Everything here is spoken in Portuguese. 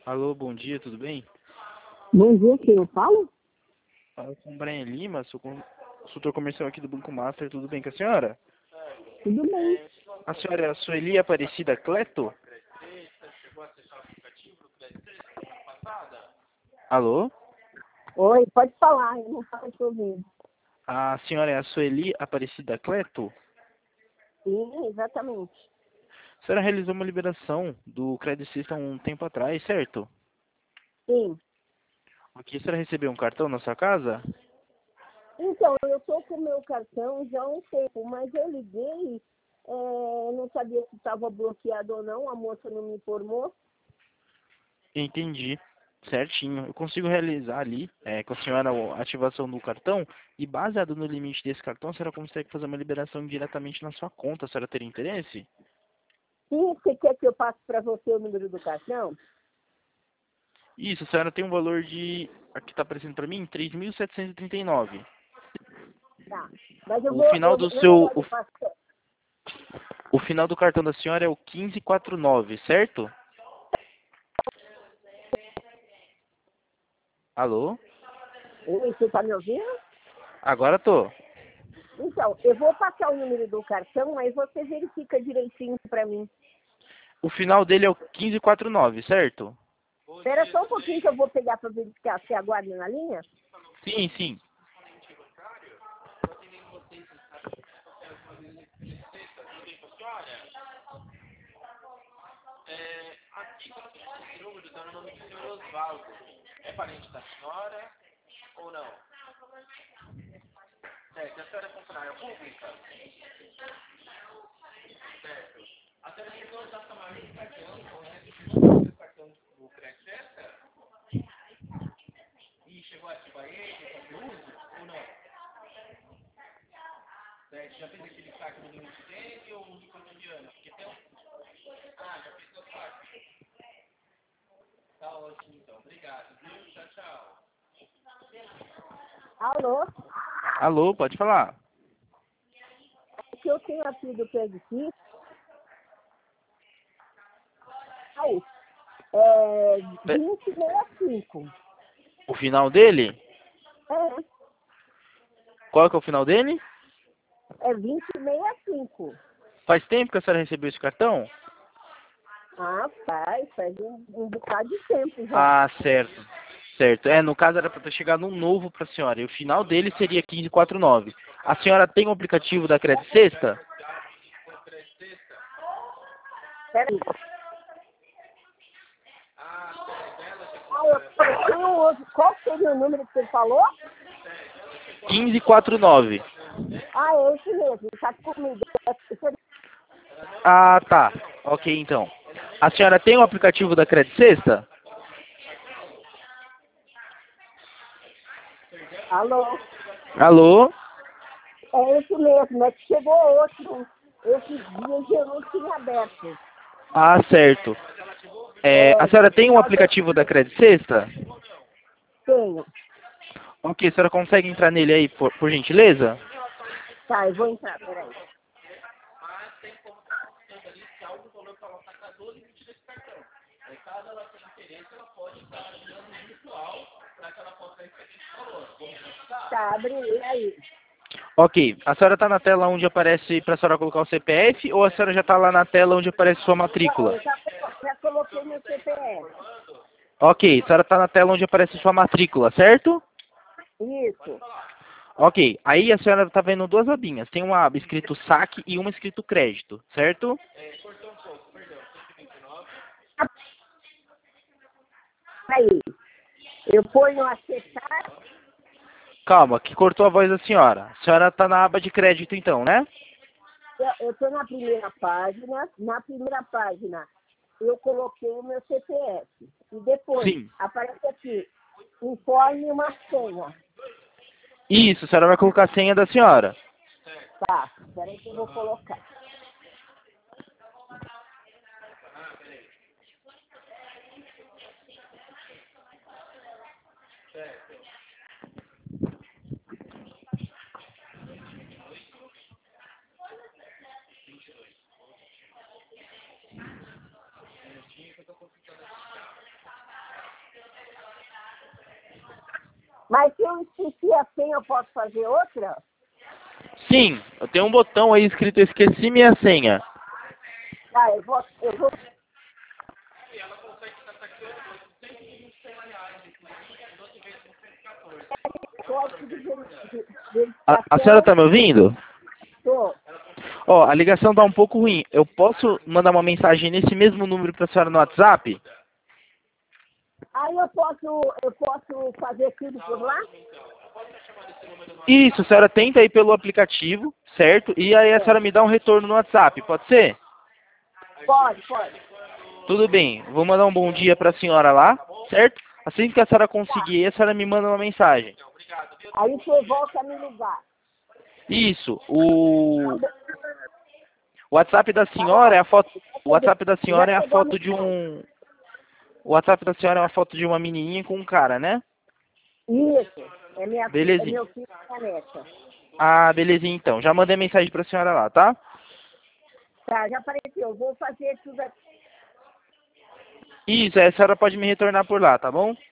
Alô, bom dia, tudo bem? Bom dia, quem eu falo? Falo com o Brian Lima, sou consultor comercial aqui do Banco Master, tudo bem com a senhora? Tudo bem. A senhora é a Sueli Aparecida Cleto? Alô? Oi, pode falar, eu não falo te ouvindo. A senhora é a Sueli Aparecida Cleto? Sim, exatamente. A senhora realizou uma liberação do Credit System há um tempo atrás, certo? Sim. Aqui a senhora recebeu um cartão na sua casa? Então, eu estou com o meu cartão já há um tempo, mas eu liguei, não sabia se estava bloqueado ou não, a moça não me informou. Entendi. Certinho. Eu consigo realizar ali, com a senhora, a ativação do cartão e baseado no limite desse cartão, a senhora consegue fazer uma liberação diretamente na sua conta. A senhora teria interesse? Sim, você quer que eu passe para você o número do cartão? Isso, a senhora tem um valor de, aqui está aparecendo para mim, 3.739. Tá. Mas eu O vou, final eu, do na seu, verdade, eu passo. o final do cartão da senhora é o 1549, certo? Alô? Oi, você está me ouvindo? Agora tô. Então, eu vou passar o número do cartão, aí você verifica direitinho para mim. O final dele é o 1549, certo? Espera só um pouquinho que eu vou pegar para verificar. Você aguarda na linha? Sim, sim. Alô? Alô, pode falar. O que eu tenho aqui do Credit é É, 2065. o final dele? É, Qual que é o final dele? é 2065. Faz tempo que a senhora recebeu esse cartão? Ah, faz um bocado de tempo já. Ah, certo. Certo. No caso era para ter chegado um novo para a senhora. E o final dele seria 1549. A senhora tem o aplicativo da Credit Sexta? Peraí. Eu tenho um outro. Qual seria o número que você falou? 1549. Ah, é esse mesmo. Está comigo. Ah, tá. Ok, então. A senhora tem o aplicativo da Credit Sexta? Alô? Alô? É esse mesmo. É que chegou outro. Esses dias eu não tinha aberto. Ah, certo. A senhora No tem o final desse aplicativo da Credit Sexta? tenho. Ok, a senhora consegue entrar nele aí, por gentileza? Tá, eu vou entrar, peraí. Tá, abre aí. Ok, a senhora está na tela onde aparece para a senhora colocar o CPF ou a senhora já está lá na tela onde aparece sua Não, matrícula? eu já coloquei meu CPF. Ok, a senhora está na tela onde aparece sua matrícula, certo? Isso. Ok, aí a senhora está vendo duas abinhas. Tem uma aba escrito saque e uma escrito crédito, certo? Aí. Eu ponho acessar. Calma, que cortou a voz da senhora. A senhora está na aba de crédito então, né? Eu estou na primeira página. Na primeira página, eu coloquei o meu CPF. E depois, Sim. aparece aqui, informe uma senha. Isso, a senhora vai colocar a senha da senhora. Tá, peraí que eu vou colocar. Mas se eu esqueci a senha, eu posso fazer outra? Sim, eu tenho um botão aí escrito esqueci minha senha. Ah, eu vou. Código de A senhora verificação. tá me ouvindo? Tô. Ó, a ligação tá um pouco ruim. Eu posso mandar uma mensagem nesse mesmo número pra senhora no WhatsApp? Aí eu posso fazer tudo por lá? Isso, a senhora tenta aí pelo aplicativo, certo? E aí a É. senhora me dá um retorno no WhatsApp, pode ser? Pode, pode. Tudo bem, vou mandar um bom dia pra senhora lá, certo? Assim que a senhora conseguir, a senhora me manda uma mensagem. Aí você volta a me ligar. Isso, o WhatsApp da senhora é a foto. O WhatsApp da Já senhora é a chegou a foto de mensagem. um. O WhatsApp da senhora é uma foto de uma menininha com um cara, né? Isso. É Belezinha. meu filho e minha neta. Ah, belezinha então. Já mandei mensagem pra senhora lá, tá? Tá, já apareceu. Eu vou fazer tudo aqui. Isso, aí a senhora pode me retornar por lá, tá bom?